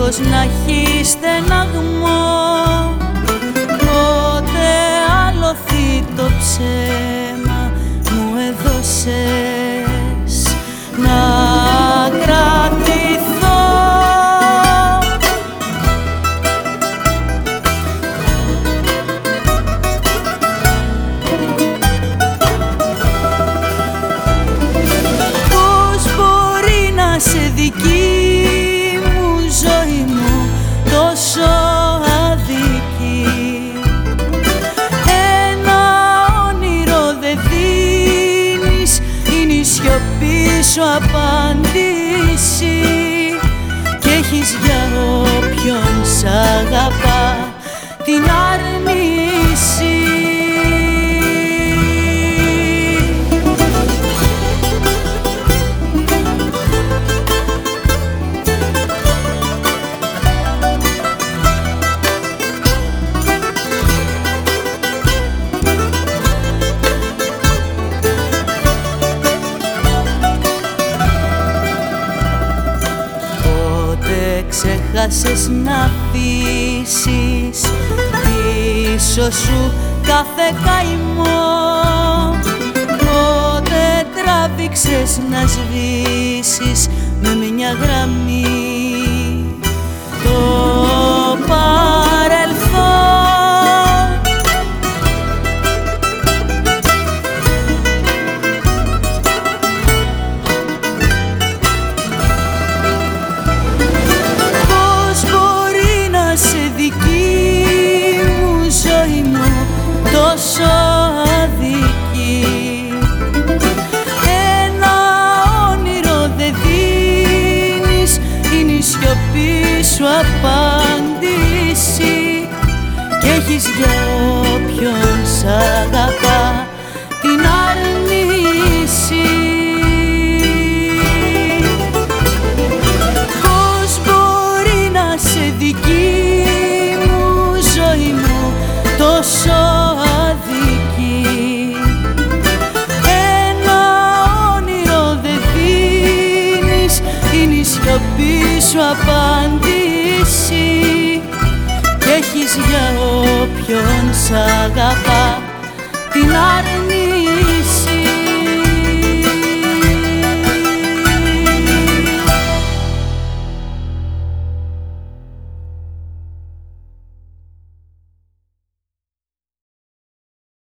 δίχως να έχει στεναγμό. Πότε αλωθεί το ψέμα μου έδωσες να κρατηθώ. Πώς μπορεί να σε δική μου ζωή μου τόσο αδική? Ένα όνειρο δεν δίνεις, είναι η σιωπή σου απάντηση. Κι έχεις για όποιον σ' αγαπά την άρνηση. Ξέχασες να αφήσεις πίσω σου κάθε καημό. Πότε τράβηξες να σβήσεις με μια γραμμή το παρελθόν. Τόσο αδική, ένα όνειρο δεν δίνεις, είναι η σιωπή σου απάντηση. Κι έχεις για όποιον σ' αγαπά την άρνηση. Πώς μπορεί να σε δική μου ζωή μου τόσο αδική? Ένα όνειρο δεν δίνεις, είναι η σιωπή σου απάντηση. Κι έχεις για όποιον σ' αγαπά την άρνηση.